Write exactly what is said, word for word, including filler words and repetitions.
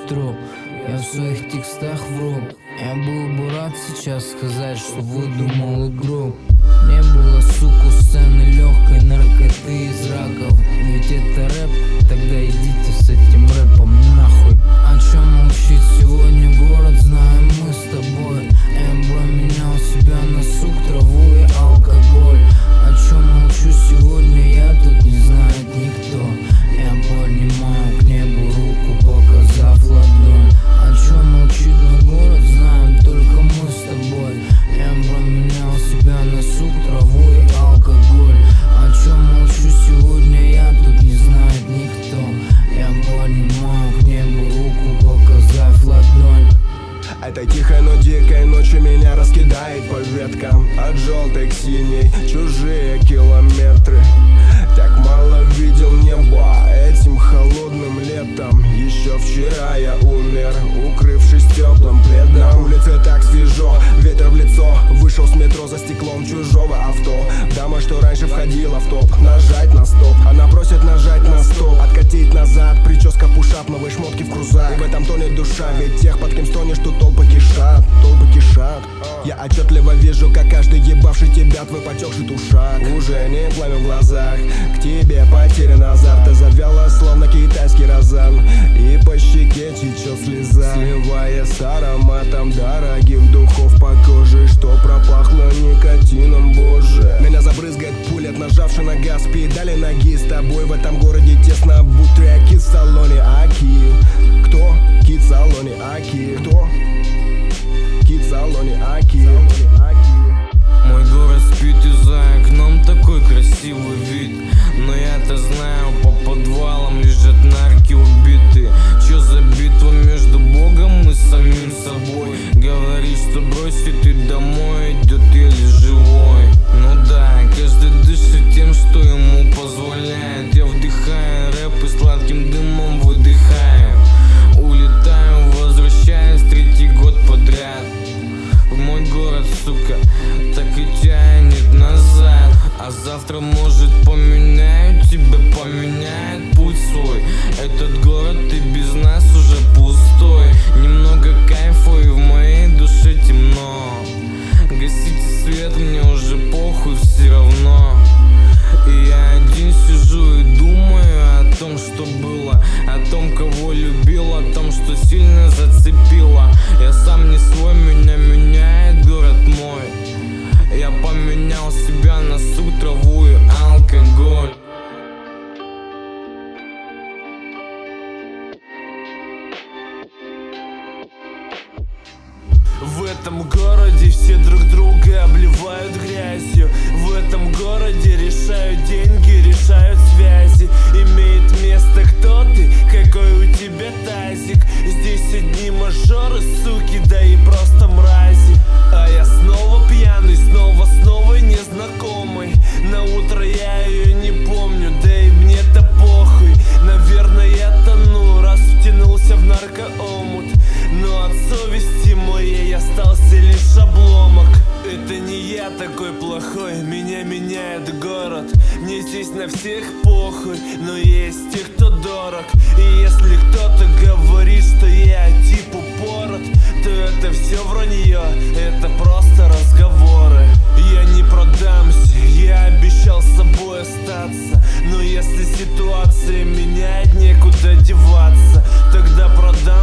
труп. Я в своих текстах вру. Я был бы рад сейчас сказать, что выдумал игру. Не было, суку, сцены легкой наркоты из раков. Ведь это рэп, тогда идите с этим рэпом нахуй. О чем молчит сегодня город, знаем мы с тобой. Я променял себя на сук, траву и алкоголь. О чем молчу сегодня, я тут не знает никто. Я поднимаю к небу руку, показав ладонь. О чем молчит на город, знаем только мы с тобой. Я променял себя на сук, траву и алкоголь. О чем молчу сегодня, я тут не знает никто. Я поднимаю к небу руку, показав ладонь. Этой тихой, но дикой ночью меня раскидает по веткам. От желтой к синей чужие километры. Так мало видел небо этим холодным летом. Еще вчера я умер, укрывшись теплым пледом. На улице так свежо, ветер в лицо. Вышел с метро за стеклом чужого авто. Дама, что раньше входила в топ, нажать на стоп. Она просит нажать на стоп, откатить назад. Прическа пушап, новые шмотки в крузак. И в этом тонет душа, ведь тех, под кем стонешь, тут толпы кишат, толпы кишат. Я отчетливо вижу, как каждый ебавший тебя твой потекший тушак. Уже не пламя в глазах, к тебе потерян азарт. Ты завяла, словно китайский розан, и по щеке течет слеза, сливая с ароматом дорогих духов по коже, что пропахло никотином, боже. Меня забрызгает пуля, нажавши на газ, педали ноги. С тобой в этом городе тесно, будто я кит в салоне. Аки, кто? Кит в салоне, Аки, кто? Кит в салоне, Аки. Мой город спит, и за окном такой красивый вид. Но я-то знаю, по подвалам лежат нарки убитые. Чё за битва между Богом и самим собой? Говорит, что бросит и домой идет еле живой. Ну да, каждый дышит тем, что ему позволяет. Я вдыхаю рэп и сладким дымом выдыхаю. Улетаю, возвращаюсь третий год подряд. В мой город, сука, так и тянет назад. А завтра, может, поменяю тебя, поменяет путь свой. Этот город и без нас уже пустой. Немного кайфа и в моей душе темно. Гасите свет, мне уже похуй все равно. И я один сижу и думаю о том, что было, о том, кого любил, о том, что сильно зацепило. Я сам не свой, меня меняет город мой. Я поменял себя на сук, траву и алкоголь. В этом городе все друг друга обливают грязью. В этом городе решают деньги, решают связи. Имеет место кто ты, какой у тебя тазик. Здесь одни мажоры, суки, да и просто мрази. А я снова пьяный, снова с новой незнакомой. На утро я ее не помню, да и мне-то похуй. Наверное, я тону, раз втянулся в наркоомут. Но от совести моей остался лишь обломок. Это не я такой плохой, меня меняет город. Мне здесь на всех похуй, но есть те, кто дорог. И если кто-то говорит, что я типа пород, то это все вранье, это просто разговоры. Я не продамся, я обещал с собой остаться. Но если ситуация меняет, некуда деваться, тогда продам.